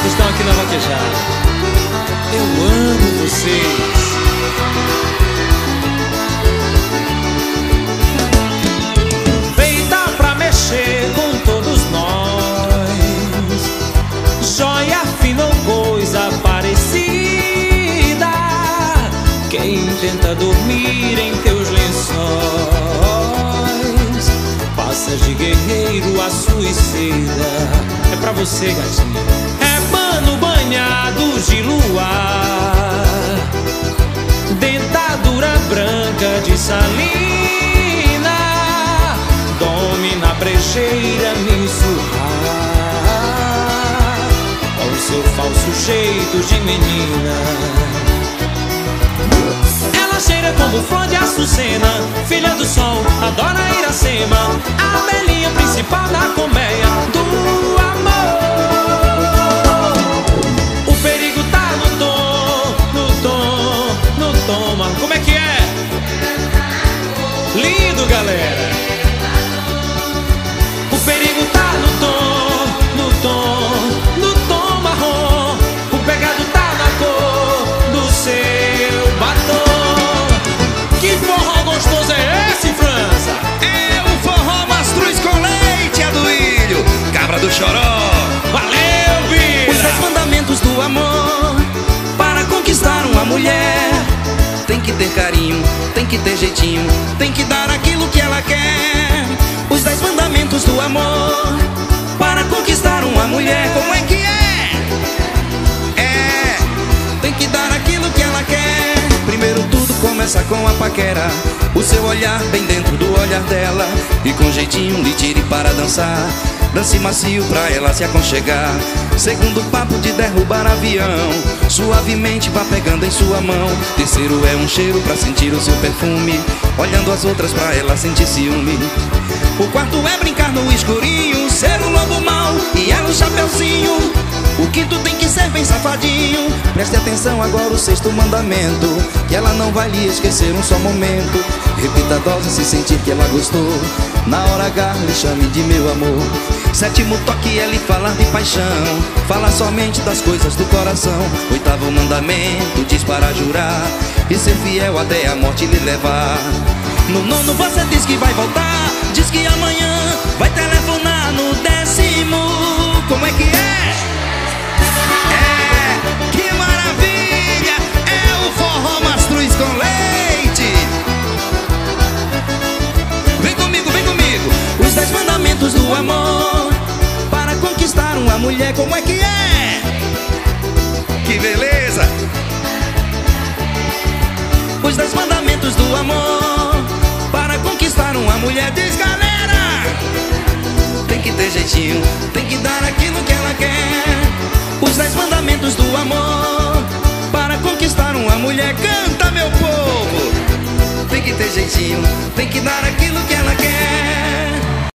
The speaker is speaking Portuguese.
estão aqui na vaquejada. Eu amo vocês. Feita pra mexer com todos nós, joia fina ou coisa parecida. Quem tenta dormir em teus lençóis passa de guerreiro a suicida. É pra você, gatinha. É pano banhado de luar, dentadura branca de salina, domina a brejeira me surrar com o seu falso jeito de menina. Ela cheira como flor de açucena, filha do sol, adora Iracema, a abelhinha principal da colmeia do amor. O perigo tá no tom, no tom, no toma. Como é que é? Lindo, galera. O perigo tá no tom, no tom, no tom marrom. O pegado tá na cor do seu batom. Que forró gostoso é esse, França? É o forró mastruz com leite, Aduílio, cabra do choró. Valeu, Bira! Os 10 mandamentos do amor para conquistar uma mulher: tem que ter carinho, tem que ter jeitinho, tem que dar aquilo que ela quer. Os 10 mandamentos do amor para conquistar uma mulher. Como é que é? É, tem que dar aquilo que ela quer. Primeiro tudo começa com a paquera, o seu olhar bem dentro do olhar dela, e com jeitinho lhe tire para dançar. Dance macio pra ela se aconchegar. Segundo papo de derrubar avião, suavemente vá pegando em sua mão. Terceiro é um cheiro pra sentir o seu perfume, olhando as outras pra ela sentir ciúme. O quarto é brincar no escurinho, ser o lobo mau e ela o chapeuzinho. O quinto tem que ser bem safadinho. Preste atenção agora o 6º mandamento, que ela não vai lhe esquecer um só momento. Repita a dose se sentir que ela gostou. Na hora H lhe chame de meu amor. 7º toque é lhe falar de paixão, falar somente das coisas do coração. 8º mandamento diz para jurar e ser fiel até a morte lhe levar. No 9º você diz que vai voltar, diz que amanhã vai telefonar. No 10º, como é que é? É, que maravilha! É o forró mastruz com leite. Vem comigo, vem comigo. Os 10 mandamentos do amor para conquistar uma mulher. Como é que é? Que beleza! Os 10 mandamentos do amor para conquistar uma mulher. Diz, galera! Tem que ter jeitinho, tem que dar aquilo que ela quer. Os 10 mandamentos do amor para conquistar uma mulher. Canta, meu povo! Tem que ter jeitinho, tem que dar aquilo que ela quer.